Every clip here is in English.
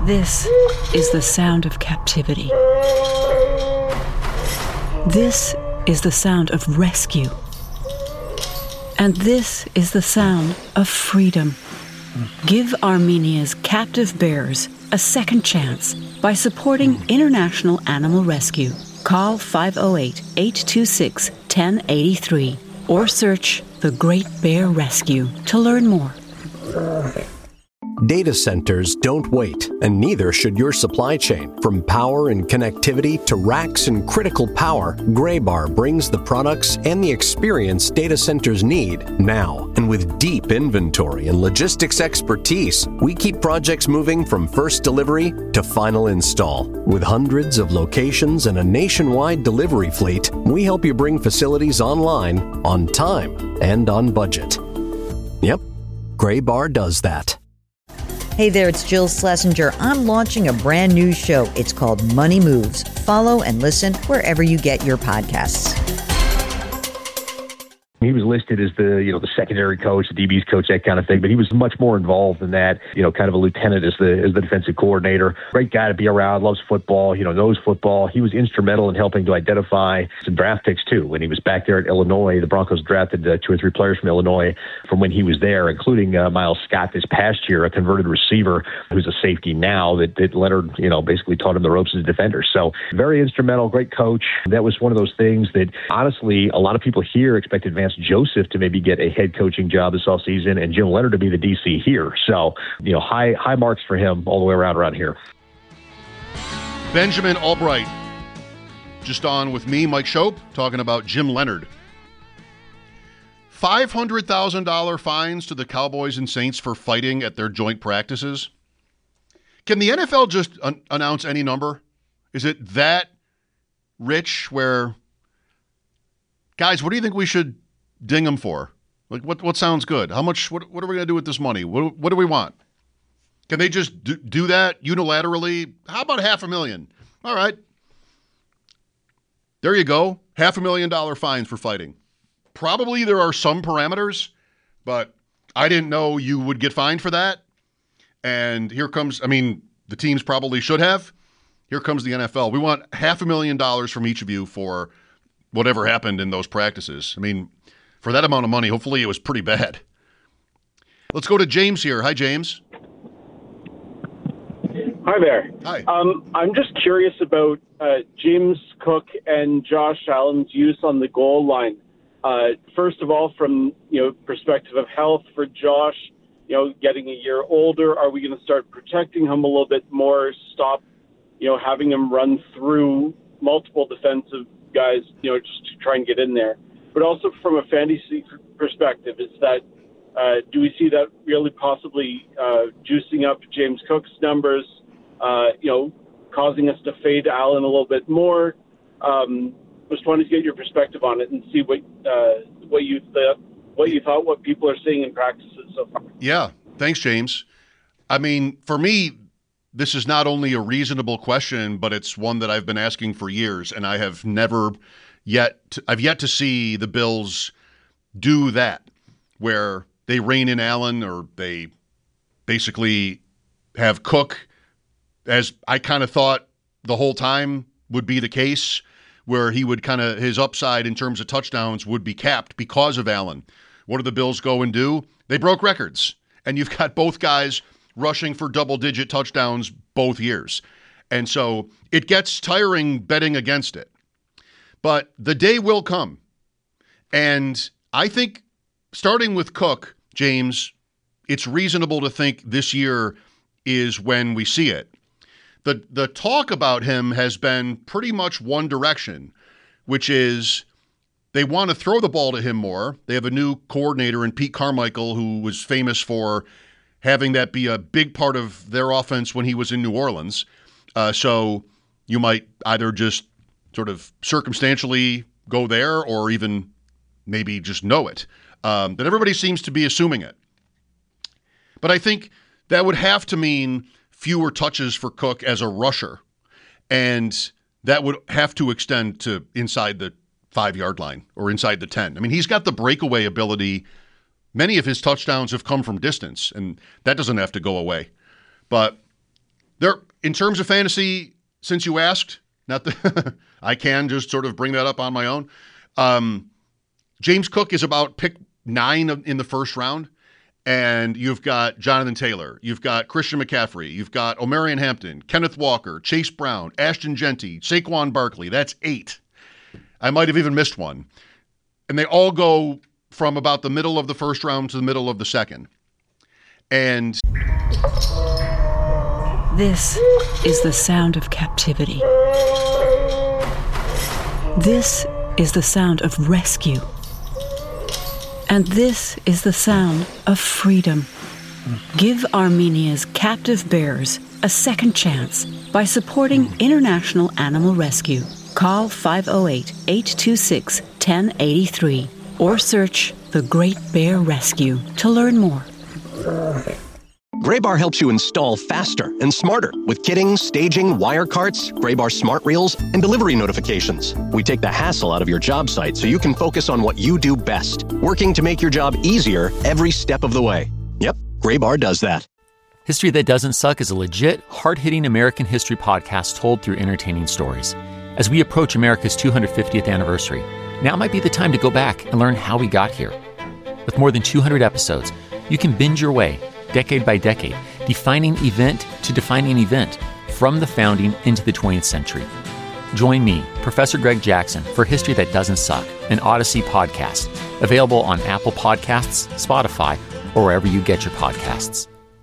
This is the sound of captivity. This is the sound of rescue. And this is the sound of freedom. Give Armenia's captive bears a second chance by supporting International Animal Rescue. Call 508-826-1083 or search The Great Bear Rescue to learn more. Data centers don't wait, and neither should your supply chain. From power and connectivity to racks and critical power, Graybar brings the products and the experience data centers need now. And with deep inventory and logistics expertise, we keep projects moving from first delivery to final install. With hundreds of locations and a nationwide delivery fleet, we help you bring facilities online, on time, and on budget. Yep, Graybar does that. Hey there, it's Jill Schlesinger. I'm launching a brand new show. It's called Money Moves. Follow and listen wherever you get your podcasts. He was listed as the secondary coach, the DB's coach, that kind of thing, but he was much more involved than that, kind of a lieutenant as the defensive coordinator. Great guy to be around, loves football, knows football. He was instrumental in helping to identify some draft picks too. When he was back there at Illinois, the Broncos drafted 2 or 3 players from Illinois from when he was there, including Miles Scott this past year, a converted receiver who's a safety now that Leonard, basically taught him the ropes as a defender. So very instrumental, great coach. That was one of those things that honestly, a lot of people here expected Vance Joseph to maybe get a head coaching job this offseason and Jim Leonard to be the DC here. So, high marks for him all the way around here. Benjamin Albright, just on with me, Mike Shope, talking about Jim Leonard. $500,000 fines to the Cowboys and Saints for fighting at their joint practices. Can the NFL just announce any number? Is it that rich where, guys, what do you think we should ding them for? Like, what sounds good? How much? What are we going to do with this money? What do we want? Can they just do that unilaterally? How about $500,000? All right. There you go. $500,000 fines for fighting. Probably there are some parameters, but I didn't know you would get fined for that. And here comes, the teams probably should have. Here comes the NFL. We want $500,000 from each of you for whatever happened in those practices. For that amount of money, hopefully it was pretty bad. Let's go to James here. Hi, James. Hi there. Hi. I'm just curious about James Cook and Josh Allen's use on the goal line. First of all, from perspective of health for Josh, getting a year older, are we going to start protecting him a little bit more? Stop, having him run through multiple defensive guys, just to try and get in there. But also from a fantasy perspective, is that do we see that really possibly juicing up James Cook's numbers, causing us to fade Allen a little bit more? Just wanted to get your perspective on it and see what you thought, what people are seeing in practices so far. Yeah, thanks, James. For me, this is not only a reasonable question, but it's one that I've been asking for years, and I have I've yet to see the Bills do that, where they rein in Allen or they basically have Cook, as I kind of thought the whole time would be the case, where he would his upside in terms of touchdowns would be capped because of Allen. What do the Bills go and do? They broke records, and you've got both guys rushing for double-digit touchdowns both years. And so it gets tiring betting against it. But the day will come. And I think starting with Cook, James, it's reasonable to think this year is when we see it. The talk about him has been pretty much one direction, which is they want to throw the ball to him more. They have a new coordinator in Pete Carmichael, who was famous for having that be a big part of their offense when he was in New Orleans. So you might either just sort of circumstantially go there or even maybe just know it. But everybody seems to be assuming it. But I think that would have to mean fewer touches for Cook as a rusher. And that would have to extend to inside the 5-yard line or inside the 10. He's got the breakaway ability. Many of his touchdowns have come from distance, and that doesn't have to go away. But There, in terms of fantasy, since you asked, not the, I can just sort of bring that up on my own. James Cook is about pick 9 in the first round, and you've got Jonathan Taylor, you've got Christian McCaffrey, you've got Omarion Hampton, Kenneth Walker, Chase Brown, Ashton Genty, Saquon Barkley. That's 8. I might have even missed one. And they all go from about the middle of the first round to the middle of the second. And this is the sound of captivity. This is the sound of rescue. And this is the sound of freedom. Give Armenia's captive bears a second chance by supporting International Animal Rescue. Call 508-826-1083 or search The Great Bear Rescue to learn more. Graybar helps you install faster and smarter with kitting, staging, wire carts, Graybar smart reels, and delivery notifications. We take the hassle out of your job site so you can focus on what you do best, working to make your job easier every step of the way. Yep, Graybar does that. History That Doesn't Suck is a legit, hard-hitting American history podcast told through entertaining stories. As we approach America's 250th anniversary, now might be the time to go back and learn how we got here. With more than 200 episodes, you can binge your way, decade by decade, defining event to defining event, from the founding into the 20th century. Join me, Professor Greg Jackson, for History That Doesn't Suck, an Odyssey podcast, available on Apple Podcasts, Spotify, or wherever you get your podcasts.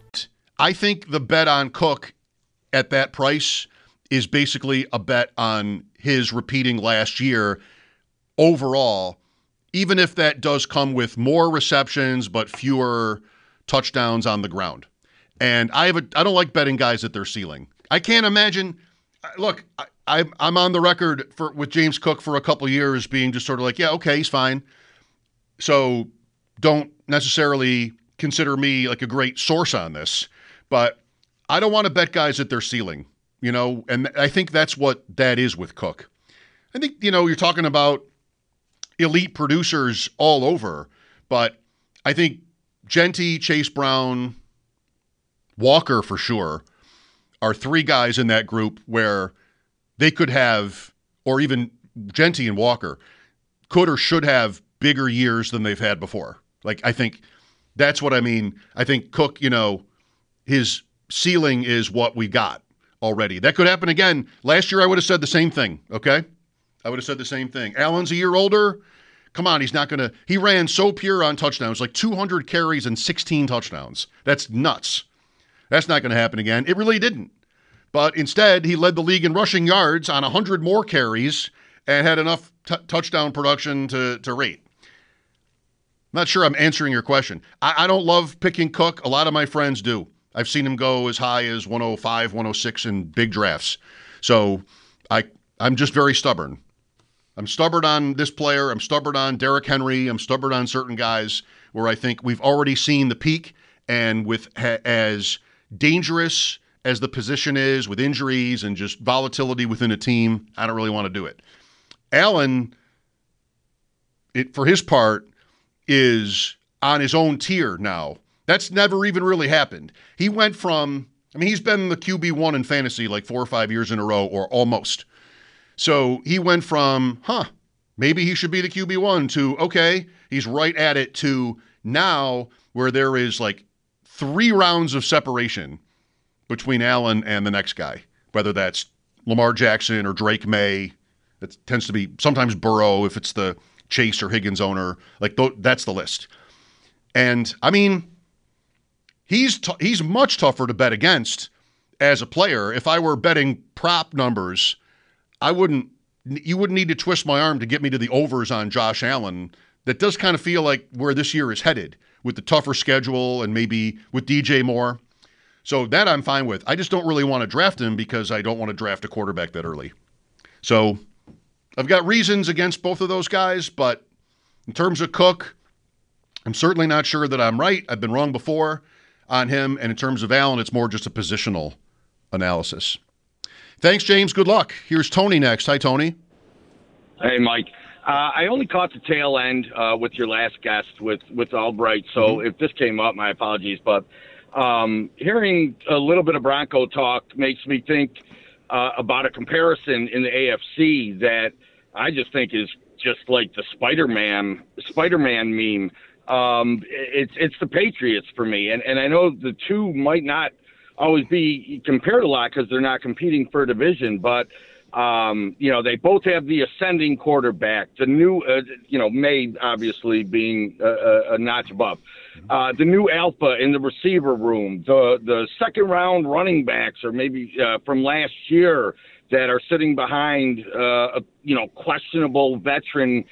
I think the bet on Cook at that price is basically a bet on his repeating last year overall, even if that does come with more receptions but fewer touchdowns on the ground. And I don't like betting guys at their ceiling. I can't imagine. Look, I'm on the record with James Cook for a couple years being just sort of like, yeah, okay, he's fine. So don't necessarily consider me like a great source on this, but I don't want to bet guys at their ceiling, and I think that's what that is with Cook. I think, you're talking about elite producers all over, but I think Genty, Chase Brown, Walker for sure are 3 guys in that group where they could have, or even Genty and Walker could or should have bigger years than they've had before. Like, I think that's what I mean. I think Cook, his ceiling is what we got already. That could happen again. Last year I would have said the same thing, okay? I would have said the same thing. Allen's a year older. Come on, he's not going to – he ran so pure on touchdowns, like 200 carries and 16 touchdowns. That's nuts. That's not going to happen again. It really didn't. But instead, he led the league in rushing yards on 100 more carries and had enough touchdown production to rate. I'm not sure I'm answering your question. I don't love picking Cook. A lot of my friends do. I've seen him go as high as 105, 106 in big drafts. So I'm just very stubborn. I'm stubborn on this player. I'm stubborn on Derrick Henry. I'm stubborn on certain guys where I think we've already seen the peak, and with as dangerous as the position is with injuries and just volatility within a team, I don't really want to do it. Allen, for his part, is on his own tier now. That's never even really happened. He went from, he's been the QB1 in fantasy like 4 or 5 years in a row, or almost. So he went from, maybe he should be the QB1 to, okay, he's right at it, to now where there is like 3 rounds of separation between Allen and the next guy, whether that's Lamar Jackson or Drake May. It tends to be sometimes Burrow if it's the Chase or Higgins owner. Like, that's the list. And, he's much tougher to bet against as a player. If I were betting prop numbers, you wouldn't need to twist my arm to get me to the overs on Josh Allen. That does kind of feel like where this year is headed with the tougher schedule and maybe with DJ Moore. So that I'm fine with. I just don't really want to draft him because I don't want to draft a quarterback that early. So I've got reasons against both of those guys, but in terms of Cook, I'm certainly not sure that I'm right. I've been wrong before on him. And in terms of Allen, it's more just a positional analysis. Thanks, James. Good luck. Here's Tony next. Hi, Tony. Hey, Mike. I only caught the tail end with your last guest with Albright, so if this came up, my apologies. But Hearing a little bit of Bronco talk makes me think about a comparison in the AFC that I just think is just like the Spider-Man meme. It's the Patriots for me, and I know the two might not always be compared a lot because they're not competing for a division, but they both have the ascending quarterback. The new, May obviously being a notch above. The new alpha in the receiver room, the second round running backs, or maybe from last year that are sitting behind, questionable veteran,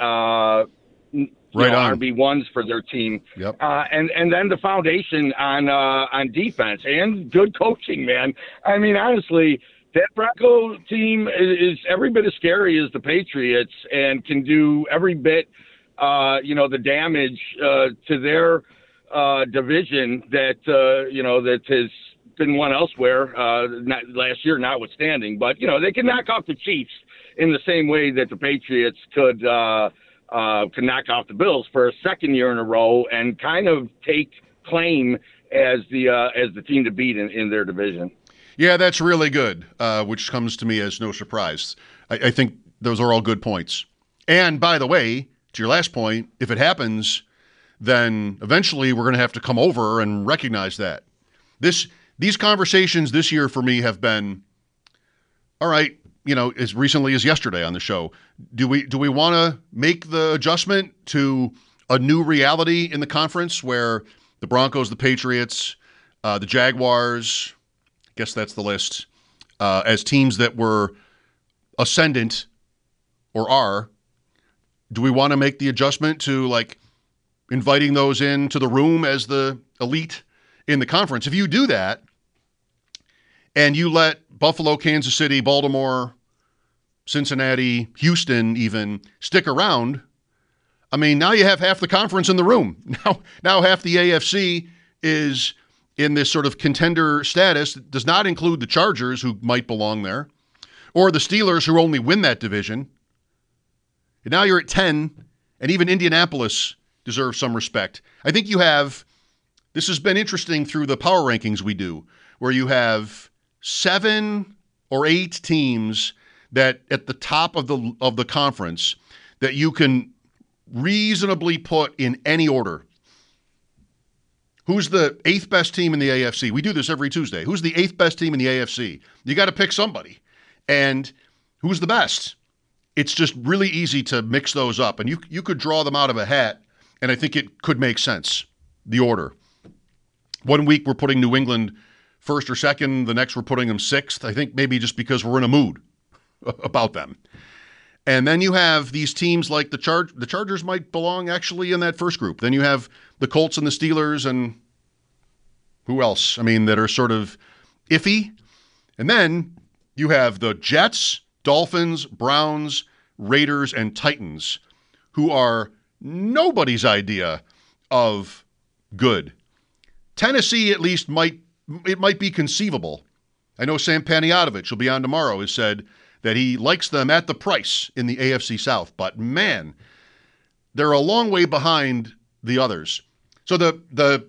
RB1s for their team. Yep. And then the foundation on defense and good coaching, man. I mean, honestly, that Bronco team is every bit as scary as the Patriots and can do every bit, the damage to their division that has been won elsewhere, not last year notwithstanding. But, they can knock off the Chiefs in the same way that the Patriots could knock off the Bills for a second year in a row and kind of take claim as the team to beat in their division. Yeah, that's really good, which comes to me as no surprise. I think those are all good points. And by the way, to your last point, if it happens, then eventually we're going to have to come over and recognize that. These conversations this year for me have been, all right, as recently as yesterday on the show, do we want to make the adjustment to a new reality in the conference where the Broncos, the Patriots, the Jaguars, I guess that's the list, as teams that were ascendant or are, do we want to make the adjustment to like inviting those into the room as the elite in the conference? If you do that and you let Buffalo, Kansas City, Baltimore, Cincinnati, Houston even stick around, I mean, now you have half the conference in the room. Now half the AFC is in this sort of contender status. It does not include the Chargers, who might belong there, or the Steelers, who only win that division. And now you're at 10, and even Indianapolis deserves some respect. I think this has been interesting through the power rankings we do, where you have 7 or 8 teams that at the top of the conference that you can reasonably put in any order. Who's the 8th best team in the AFC? We do this every Tuesday. Who's the 8th best team in the AFC? You got to pick somebody. And who's the best? It's just really easy to mix those up. And you could draw them out of a hat, and I think it could make sense, the order. One week we're putting New England first or second. The next we're putting them 6th. I think maybe just because we're in a mood about them. And then you have these teams like the Chargers might belong actually in that first group. Then you have the Colts and the Steelers and who else? I mean, that are sort of iffy. And then you have the Jets, Dolphins, Browns, Raiders, and Titans, who are nobody's idea of good. Tennessee at least might be conceivable. I know Sam Panayotovich, will be on tomorrow, has said that he likes them at the price in the AFC South. But man, they're a long way behind the others. So the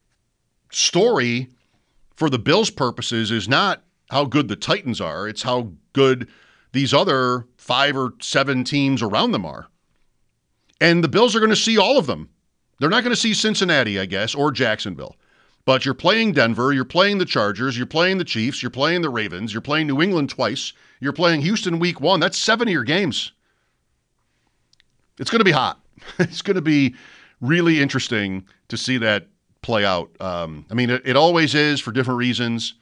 story for the Bills' purposes is not how good the Titans are. It's how good these other 5 or 7 teams around them are. And the Bills are going to see all of them. They're not going to see Cincinnati, I guess, or Jacksonville. But you're playing Denver, you're playing the Chargers, you're playing the Chiefs, you're playing the Ravens, you're playing New England twice, you're playing Houston week 1. That's 7 of your games. It's going to be hot. It's going to be really interesting to see that play out. I mean, it always is for different reasons.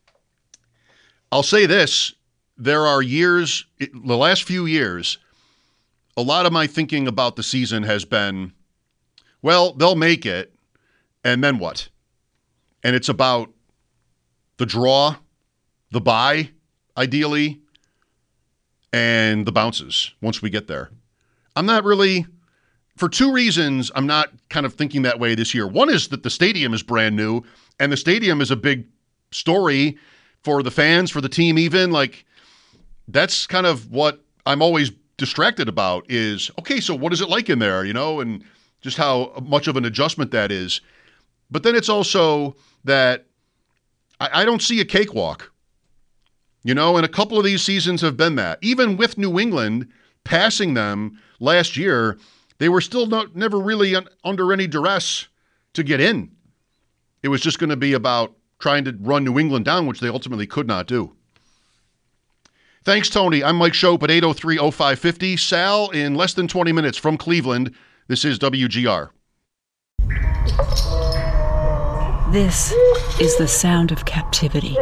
I'll say this. There are years, the last few years, a lot of my thinking about the season has been, well, they'll make it, and then what? And it's about the draw, the bye, ideally, and the bounces once we get there. I'm not really, for 2 reasons, I'm not kind of thinking that way this year. One is that the stadium is brand new, and the stadium is a big story for the fans, for the team even. Like, that's kind of what I'm always distracted about is, okay, so what is it like in there, and just how much of an adjustment that is. But then it's also that I don't see a cakewalk. And a couple of these seasons have been that. Even with New England passing them last year, they were still never really under any duress to get in. It was just going to be about trying to run New England down, which they ultimately could not do. Thanks, Tony. I'm Mike Schopp at 803-0550. Sal in less than 20 minutes from Cleveland. This is WGR. This is the sound of captivity.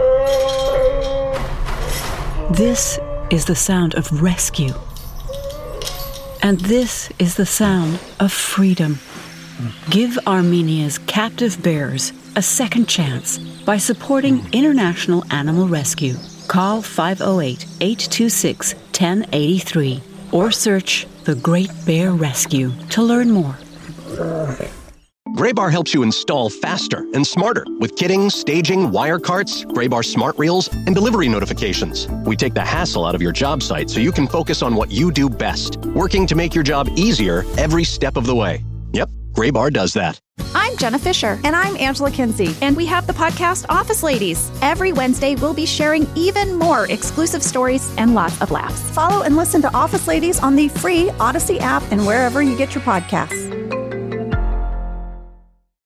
This is the sound of rescue. And this is the sound of freedom. Give Armenia's captive bears a second chance by supporting International Animal Rescue. Call 508-826-1083 or search The Great Bear Rescue to learn more. Graybar helps you install faster and smarter with kitting, staging, wire carts, Graybar smart reels, and delivery notifications. We take the hassle out of your job site so you can focus on what you do best, working to make your job easier every step of the way. Yep, Graybar does that. I'm Jenna Fisher. And I'm Angela Kinsey. And we have the podcast Office Ladies. Every Wednesday, we'll be sharing even more exclusive stories and lots of laughs. Follow and listen to Office Ladies on the free Odyssey app and wherever you get your podcasts.